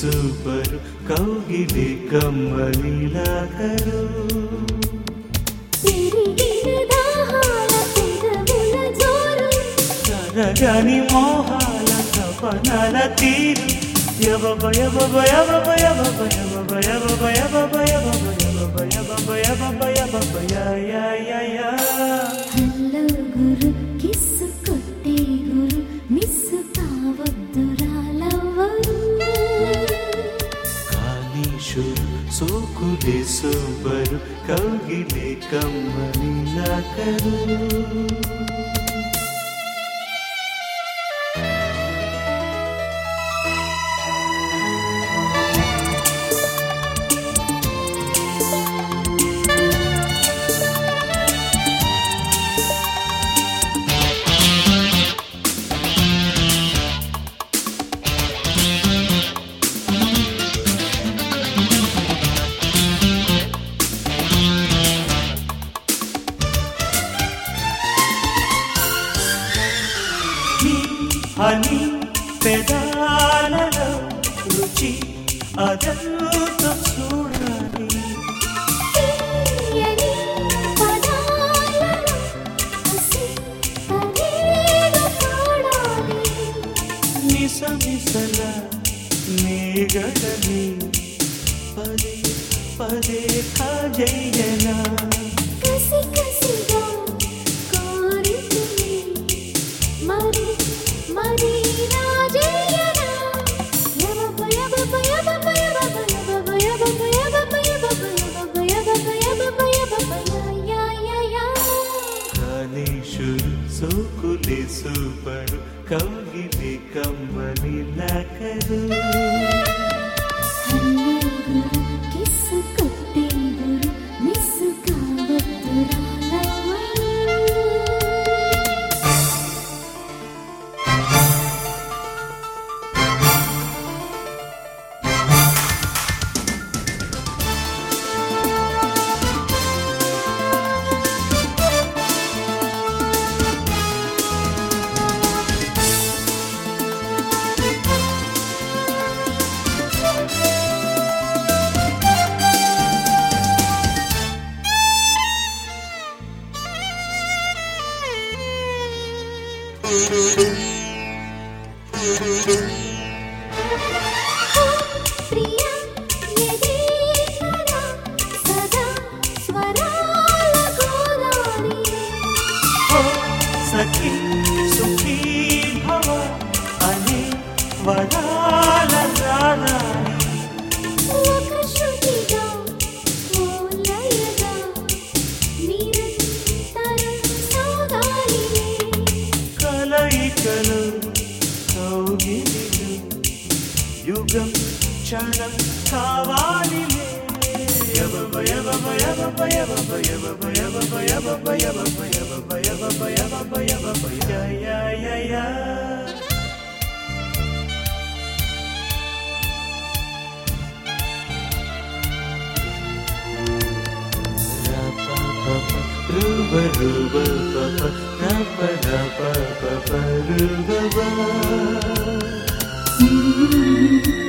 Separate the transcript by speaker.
Speaker 1: super ಕೌಗಿಲೆ ಕಮ್ಮಲಿಲಾಕರು కరగని మోహాల తపనల తీరు యబబ యబబ యబబ యబబ యబబ యబబ యబబ యబబ యబబ యబబ యబబ యబబ యా యా యా యా
Speaker 2: హలో గురు కిస్సు కొట్టే గురు మిస్సు కావద్దురా లవ్వరు
Speaker 1: కాళీశ్వరు సోకులే సూపరు కౌగిలే కమ్మలిలాకరు హనీ పెదాలలో రుచి అదంతా చూడాలి మిసమిసల మేగడని పదే పదే కాజయ్యనా సోకులే సూపరు కౌగిలే కమ్మలిలాకరు
Speaker 2: కిస్సు కొట్టే గురు మిస్సు కావద్దురా ప్రియా యదేనా సదా స్వరాల గోదారి
Speaker 1: ఓ సఖీ సుఖీ భవ అనే వరాల రాణి
Speaker 2: ఒక శృతిగా ఓ లయగా నిరంతరం సాగాలిలే
Speaker 1: కలయికలు కౌగిలిలు యుగం క్షణం కావాలిలే యబబ యబబ యబబ యబబ యబబ యబబ యబబ యబబ యబబ యబబ యబబ యబబ యా యా యా యా ruba ruba papa rapa rapa papa ruba ba